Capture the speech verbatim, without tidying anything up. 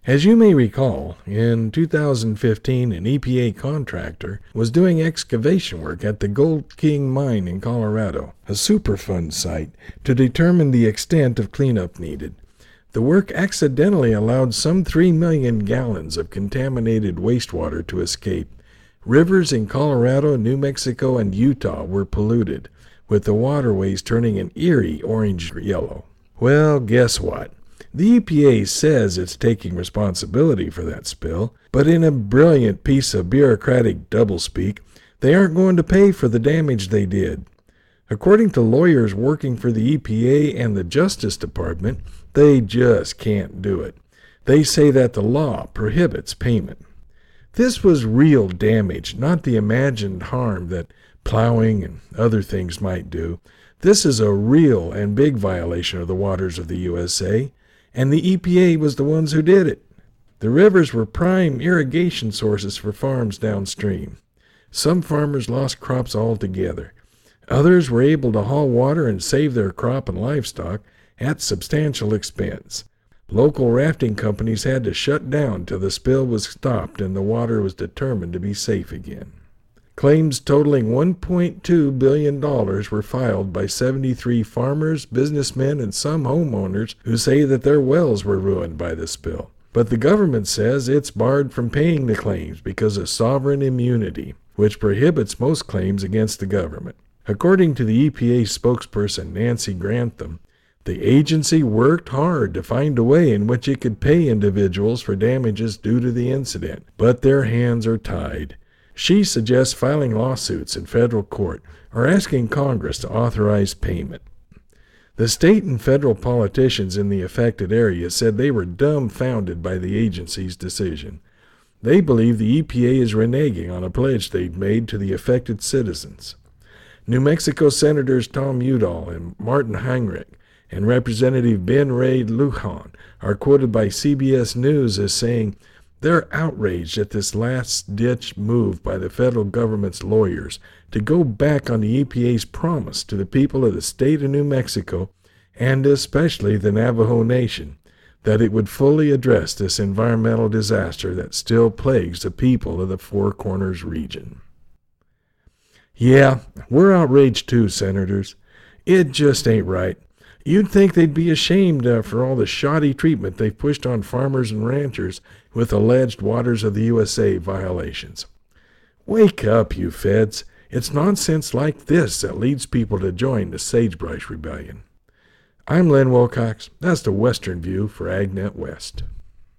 As you may recall, in two thousand fifteen, an E P A contractor was doing excavation work at the Gold King mine in Colorado, a Superfund site, to determine the extent of cleanup needed. The work accidentally allowed some three million gallons of contaminated wastewater to escape. Rivers in Colorado, New Mexico, and Utah were polluted, with the waterways turning an eerie orange-yellow. Well, guess what? The E P A says it's taking responsibility for that spill, but in a brilliant piece of bureaucratic doublespeak, they aren't going to pay for the damage they did. According to lawyers working for the E P A and the Justice Department, they just can't do it. They say that the law prohibits payment. This was real damage, not the imagined harm that plowing and other things might do. This is a real and big violation of the waters of the U S A, and the E P A was the ones who did it. The rivers were prime irrigation sources for farms downstream. Some farmers lost crops altogether. Others were able to haul water and save their crop and livestock at substantial expense. Local rafting companies had to shut down till the spill was stopped and the water was determined to be safe again. Claims totaling one point two billion dollars were filed by seventy-three farmers, businessmen, and some homeowners who say that their wells were ruined by the spill. But the government says it's barred from paying the claims because of sovereign immunity, which prohibits most claims against the government. According to the E P A spokesperson Nancy Grantham, the agency worked hard to find a way in which it could pay individuals for damages due to the incident, but their hands are tied. She suggests filing lawsuits in federal court or asking Congress to authorize payment. The state and federal politicians in the affected area said they were dumbfounded by the agency's decision. They believe the E P A is reneging on a pledge they'd made to the affected citizens. New Mexico Senators Tom Udall and Martin Heinrich and Representative Ben Ray Lujan are quoted by C B S News as saying they're outraged at this last-ditch move by the federal government's lawyers to go back on the E P A's promise to the people of the state of New Mexico, and especially the Navajo Nation, that it would fully address this environmental disaster that still plagues the people of the Four Corners region. Yeah, we're outraged too, Senators. It just ain't right. You'd think they'd be ashamed after all the shoddy treatment they've pushed on farmers and ranchers with alleged Waters of the U S A violations. Wake up, you feds. It's nonsense like this that leads people to join the Sagebrush Rebellion. I'm Len Wilcox. That's the Western View for AgNet West.